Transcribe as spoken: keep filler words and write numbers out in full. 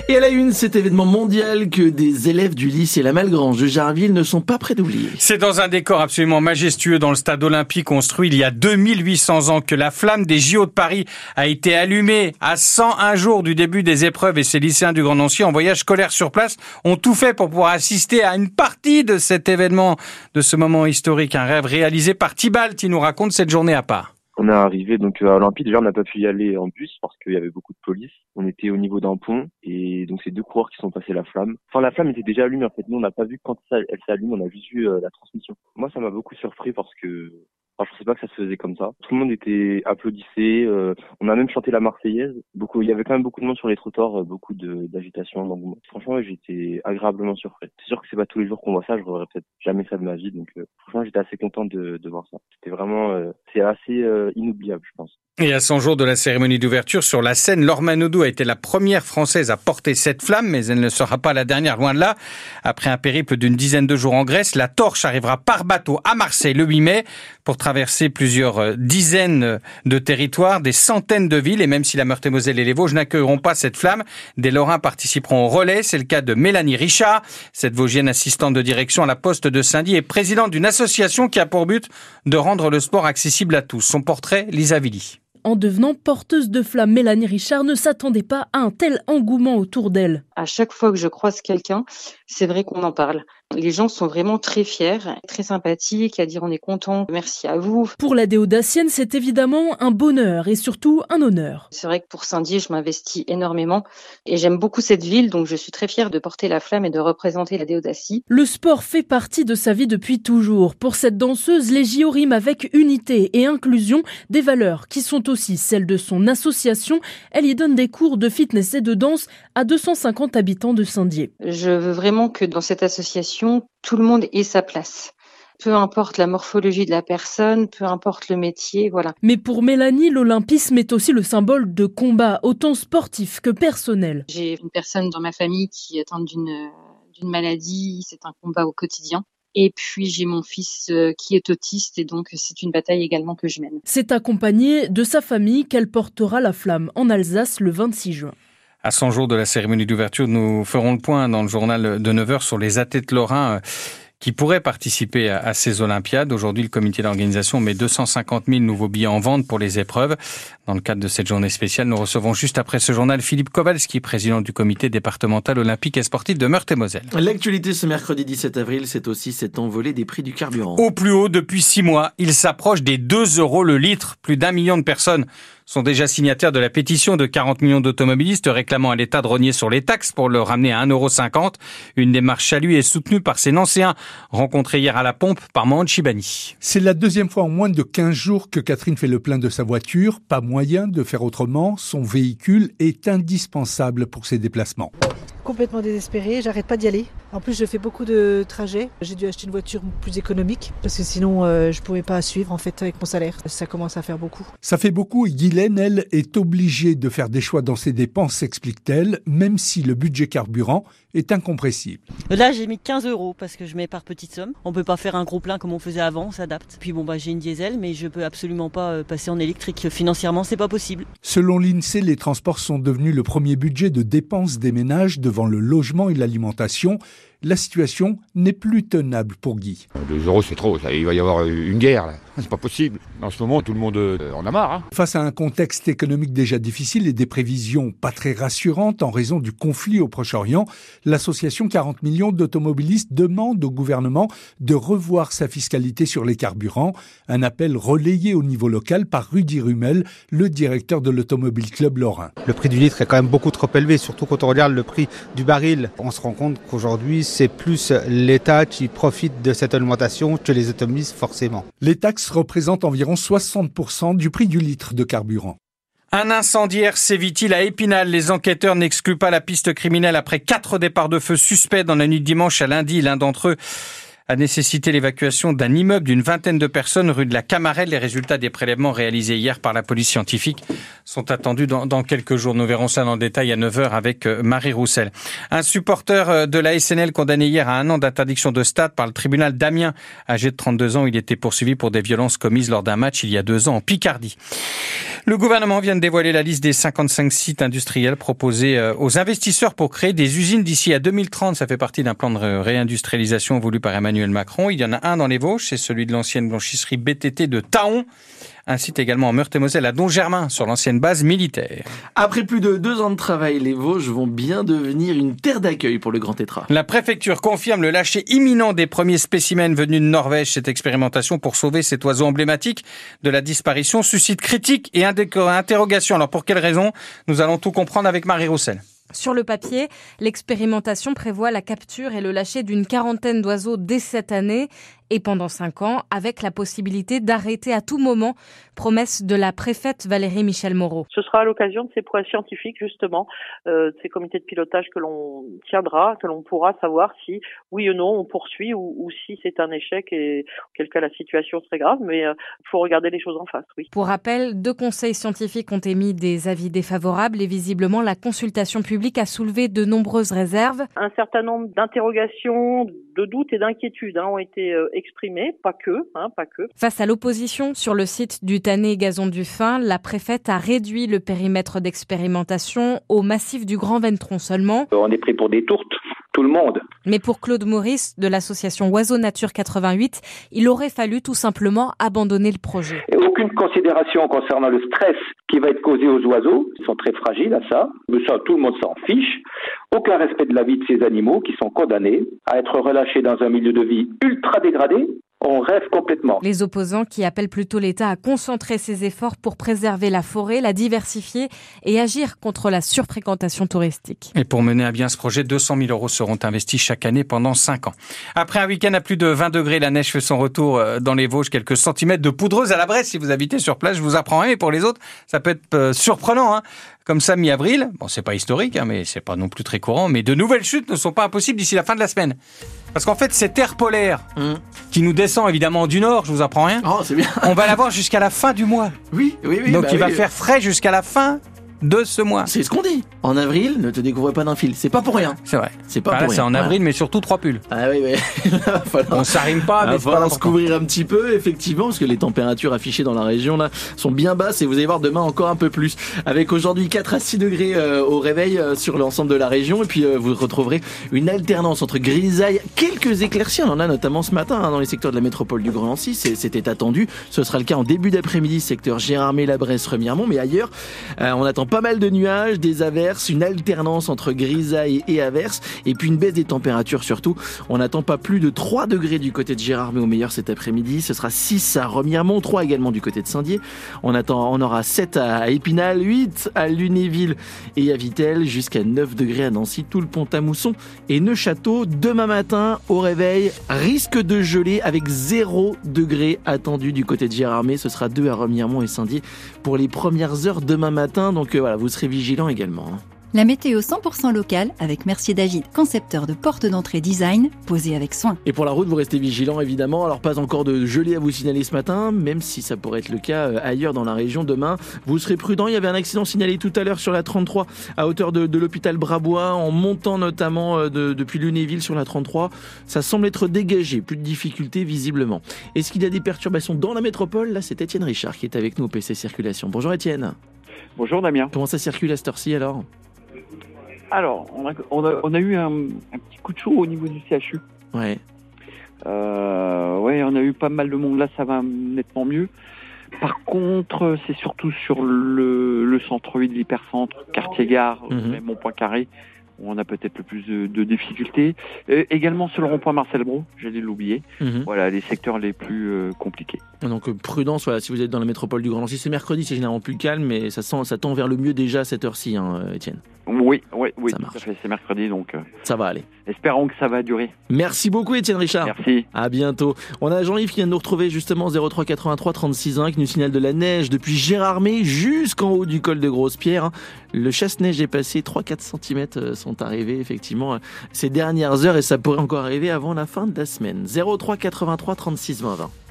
Et à la une, cet événement mondial que des élèves du lycée La Malgrange de Jarville ne sont pas près d'oublier. C'est dans un décor absolument majestueux dans le stade olympique construit il y a deux mille huit cents ans que la flamme des J O de Paris a été allumée à cent un jours du début des épreuves et ces lycéens du Grand Nancy en voyage scolaire sur place ont tout fait pour pouvoir assister à une partie de cet événement, de ce moment historique. Un rêve réalisé par Tibalt qui nous raconte cette journée à part. On est arrivé donc à Olympique, déjà on n'a pas pu y aller en bus parce qu'il y avait beaucoup de police. On était au niveau d'un pont et donc c'est deux coureurs qui sont passés la flamme. Enfin la flamme était déjà allumée en fait, nous on n'a pas vu quand ça, elle s'allume, on a juste vu euh, la transmission. Moi ça m'a beaucoup surpris parce que enfin, je pensais pas que ça se faisait comme ça. Tout le monde était applaudissé, euh, on a même chanté la Marseillaise. Beaucoup, il y avait quand même beaucoup de monde sur les trottoirs, beaucoup de, d'agitation, d'engouement. Franchement ouais, j'ai été agréablement surpris. C'est sûr que c'est pas tous les jours qu'on voit ça, je n'aurais peut-être jamais fait de ma vie, donc euh, franchement j'étais assez content de, de voir ça. C'était vraiment, euh, c'est assez euh, inoubliable je pense. Et à cent jours de la cérémonie d'ouverture, sur la scène, Laure Manodou a été la première Française à porter cette flamme, mais elle ne sera pas la dernière, loin de là. Après un périple d'une dizaine de jours en Grèce, la torche arrivera par bateau à Marseille le huit mai pour traverser plusieurs dizaines de territoires, des centaines de villes. Et même si la Meurthe-et-Moselle et les Vosges n'accueilleront pas cette flamme, des Lorrains participeront au relais. C'est le cas de Mélanie Richard, cette Vosgienne assistante de direction à la poste de Saint-Dié et présidente d'une association qui a pour but de rendre le sport accessible à tous. Son portrait, Lisa Villy. En devenant porteuse de flamme, Mélanie Richard ne s'attendait pas à un tel engouement autour d'elle. À chaque fois que je croise quelqu'un, c'est vrai qu'on en parle. Les gens sont vraiment très fiers, très sympathiques, à dire on est content, merci à vous. Pour la Déodacienne, c'est évidemment un bonheur et surtout un honneur. C'est vrai que pour Saint-Dié, je m'investis énormément et j'aime beaucoup cette ville, donc je suis très fière de porter la flamme et de représenter la Déodacie. Le sport fait partie de sa vie depuis toujours. Pour cette danseuse, les J O riment avec unité et inclusion, des valeurs qui sont aussi celles de son association. Elle y donne des cours de fitness et de danse à deux cent cinquante habitants de Saint-Dié. Je veux vraiment que dans cette association, tout le monde ait sa place. Peu importe la morphologie de la personne, peu importe le métier, voilà. Mais pour Mélanie, l'olympisme est aussi le symbole de combat, autant sportif que personnel. J'ai une personne dans ma famille qui est atteinte d'une, d'une maladie, c'est un combat au quotidien. Et puis j'ai mon fils qui est autiste et donc c'est une bataille également que je mène. C'est accompagné de sa famille qu'elle portera la flamme en Alsace le vingt-six juin. À cent jours de la cérémonie d'ouverture, nous ferons le point dans le journal de neuf heures sur les athlètes lorrains qui pourraient participer à ces Olympiades. Aujourd'hui, le comité d'organisation met deux cent cinquante mille nouveaux billets en vente pour les épreuves. Dans le cadre de cette journée spéciale, nous recevons juste après ce journal Philippe Kowalski, président du comité départemental olympique et sportif de Meurthe-et-Moselle. L'actualité ce mercredi dix-sept avril, c'est aussi cette envolée des prix du carburant. Au plus haut depuis six mois, il s'approche des deux euros le litre. Plus d'un million de personnes sont déjà signataires de la pétition de quarante millions d'automobilistes réclamant à l'État de rogner sur les taxes pour le ramener à un euro cinquante. Une démarche saluée et soutenue par ces Nancéens rencontrés hier à la pompe par Mohand Chibani. C'est la deuxième fois en moins de quinze jours que Catherine fait le plein de sa voiture. Pas moyen de faire autrement. Son véhicule est indispensable pour ses déplacements. Complètement désespérée, j'arrête pas d'y aller. En plus, je fais beaucoup de trajets. J'ai dû acheter une voiture plus économique parce que sinon, euh, je pouvais pas suivre en fait avec mon salaire. Ça commence à faire beaucoup. Ça fait beaucoup et Guylaine, elle, est obligée de faire des choix dans ses dépenses, explique-t-elle, même si le budget carburant est incompressible. Là, j'ai mis quinze euros parce que je mets par petite somme. On peut pas faire un gros plein comme on faisait avant, on s'adapte. Puis bon, bah, j'ai une diesel, mais je peux absolument pas passer en électrique. Financièrement, c'est pas possible. Selon l'INSEE, les transports sont devenus le premier budget de dépenses des ménages devant le logement et l'alimentation. La situation n'est plus tenable pour Guy. deux euros, c'est trop. Ça, il va y avoir une guerre, là. C'est pas possible. En ce moment, tout le monde euh, en a marre. Hein. Face à un contexte économique déjà difficile et des prévisions pas très rassurantes en raison du conflit au Proche-Orient, l'association quarante millions d'automobilistes demande au gouvernement de revoir sa fiscalité sur les carburants. Un appel relayé au niveau local par Rudy Rumel, le directeur de l'Automobile Club Lorrain. Le prix du litre est quand même beaucoup trop élevé, surtout quand on regarde le prix du baril. On se rend compte qu'aujourd'hui, c'est plus l'État qui profite de cette augmentation que les automobilistes forcément. Les taxes représentent environ soixante pour cent du prix du litre de carburant. Un incendiaire sévit-il à Épinal? Les enquêteurs n'excluent pas la piste criminelle après quatre départs de feu suspects dans la nuit de dimanche à lundi. L'un d'entre eux a nécessité l'évacuation d'un immeuble d'une vingtaine de personnes rue de la Camarelle. Les résultats des prélèvements réalisés hier par la police scientifique sont attendus dans, dans quelques jours. Nous verrons ça dans le détail à neuf heures avec Marie Roussel. Un supporter de la S N L condamné hier à un an d'interdiction de stade par le tribunal d'Amiens. Âgé de trente-deux ans, il était poursuivi pour des violences commises lors d'un match il y a deux ans en Picardie. Le gouvernement vient de dévoiler la liste des cinquante-cinq sites industriels proposés aux investisseurs pour créer des usines d'ici à deux mille trente. Ça fait partie d'un plan de réindustrialisation voulu par Emmanuel Macron. Il y en a un dans les Vosges, c'est celui de l'ancienne blanchisserie B T T de Taon. Un site également en Meurthe-et-Moselle à Dongermain, sur l'ancienne base militaire. Après plus de deux ans de travail, les Vosges vont bien devenir une terre d'accueil pour le Grand Tétras. La préfecture confirme le lâcher imminent des premiers spécimens venus de Norvège. Cette expérimentation pour sauver cet oiseau emblématique de la disparition suscite critiques et interrogations. Alors pour quelles raisons ? Nous allons tout comprendre avec Marie Roussel. Sur le papier, l'expérimentation prévoit la capture et le lâcher d'une quarantaine d'oiseaux dès cette année et pendant cinq ans, avec la possibilité d'arrêter à tout moment. Promesse de la préfète Valérie Michel Moreau. Ce sera à l'occasion de ces prouesses scientifiques, justement, euh, de ces comités de pilotage que l'on tiendra, que l'on pourra savoir si, oui ou non, on poursuit ou, ou si c'est un échec et auquel cas la situation serait grave. Mais il euh, faut regarder les choses en face, oui. Pour rappel, deux conseils scientifiques ont émis des avis défavorables et visiblement la consultation publique a soulevé de nombreuses réserves. Un certain nombre d'interrogations, de doutes et d'inquiétudes hein, ont été euh, exprimées, pas que, hein, pas que. Face à l'opposition sur le site du Tanné Gazon du Fin, la préfète a réduit le périmètre d'expérimentation au massif du Grand Ventron seulement. On est pris pour des tourtes, tout le monde. Mais pour Claude Maurice de l'association Oiseaux Nature quatre-vingt-huit, il aurait fallu tout simplement abandonner le projet. Et aucune considération concernant le stress qui va être causé aux oiseaux. Ils sont très fragiles à ça. Mais ça, tout le monde s'en fiche. Aucun respect de la vie de ces animaux qui sont condamnés à être relâchés dans un milieu de vie ultra dégradé. On rêve complètement. Les opposants qui appellent plutôt l'État à concentrer ses efforts pour préserver la forêt, la diversifier et agir contre la surfréquentation touristique. Et pour mener à bien ce projet, deux cent mille euros seront investis chaque année pendant cinq ans. Après un week-end à plus de vingt degrés, la neige fait son retour dans les Vosges. Quelques centimètres de poudreuse à la Bresse. Si vous habitez sur place, je vous apprends rien. Et pour les autres, ça peut être surprenant, hein. Comme ça, mi-avril, bon, c'est pas historique, hein, mais c'est pas non plus très courant, mais de nouvelles chutes ne sont pas impossibles d'ici la fin de la semaine. Parce qu'en fait, cette air polaire, mmh. qui nous descend évidemment du nord, je vous apprends rien, oh, c'est bien. On va l'avoir jusqu'à la fin du mois. Oui, oui, oui. Donc bah il oui. va faire frais jusqu'à la fin de ce mois. C'est ce qu'on dit. En avril, ne te découvre pas d'un fil. C'est pas pour rien. C'est vrai. C'est pas bah, pour là, rien. C'est en avril, voilà. Mais surtout trois pulls. Ah oui, oui. On s'arrime pas, mais c'est pas se couvrir un petit peu, effectivement, parce que les températures affichées dans la région là sont bien basses et vous allez voir demain encore un peu plus. Avec aujourd'hui quatre à six degrés euh, au réveil euh, sur l'ensemble de la région et puis euh, vous retrouverez une alternance entre grisaille, quelques éclaircies. On en a notamment ce matin hein, dans les secteurs de la métropole du Grand Nancy. C'était attendu. Ce sera le cas en début d'après-midi, secteur Gérardmer, La Bresse, Remiremont, mais ailleurs, euh, on attend pas mal de nuages, des averses, une alternance entre grisaille et averses, et puis une baisse des températures surtout. On n'attend pas plus de trois degrés du côté de Gérardmer au meilleur cet après-midi. Ce sera six à Remiremont, trois également du côté de Saint-Dié. On attend, on aura sept à Épinal, huit à Lunéville et à Vittel, jusqu'à neuf degrés à Nancy, tout le Pont-à-Mousson et Neufchâteau. Demain matin, au réveil, risque de geler avec zéro degré attendu du côté de Gérardmer. Ce sera deux à Remiremont et Saint-Dié pour les premières heures demain matin. Donc euh, voilà, vous serez vigilants également. Hein. La météo cent pour cent locale avec Mercier David, concepteur de portes d'entrée design, posées avec soin. Et pour la route, vous restez vigilants évidemment. Alors pas encore de gelée à vous signaler ce matin, même si ça pourrait être le cas ailleurs dans la région demain. Vous serez prudents. Il y avait un accident signalé tout à l'heure sur la trente-trois à hauteur de, de l'hôpital Brabois, en montant notamment de, depuis Lunéville sur la trente-trois. Ça semble être dégagé, plus de difficultés visiblement. Est-ce qu'il y a des perturbations dans la métropole? Là, c'est Étienne Richard qui est avec nous au P C Circulation. Bonjour Étienne. Bonjour Damien. Comment ça circule à cette heure-ci alors? Alors, on a, on a, on a eu un, un petit coup de chaud au niveau du C H U. Ouais. Euh, ouais, on a eu pas mal de monde là, ça va nettement mieux. Par contre, c'est surtout sur le, le centre-ville, l'hypercentre, quartier-gare, mm-hmm. même Mont-Poincaré, où on a peut-être le plus de, de difficultés. Euh, également sur le rond-point Marcel Brault, j'allais l'oublier. Mm-hmm. Voilà, les secteurs les plus euh, compliqués. Donc prudence, voilà, si vous êtes dans la métropole du Grand Nancy, c'est mercredi, c'est généralement plus calme, mais ça, sent, ça tend vers le mieux déjà à cette heure-ci, hein, Étienne. Oui, oui, oui, ça marche. C'est mercredi, donc euh, ça va aller. Espérons que ça va durer. Merci beaucoup Étienne Richard. Merci. À bientôt. On a Jean-Yves qui vient de nous retrouver justement zéro trois quatre-vingt-trois trente-six un qui nous signale de la neige depuis Gérardmer jusqu'en haut du col de Grosse-Pierre. Le chasse-neige est passé, trois à quatre centimètres sont arrivés effectivement ces dernières heures et ça pourrait encore arriver avant la fin de la semaine. zéro trois quatre-vingt-trois trente-six vingt.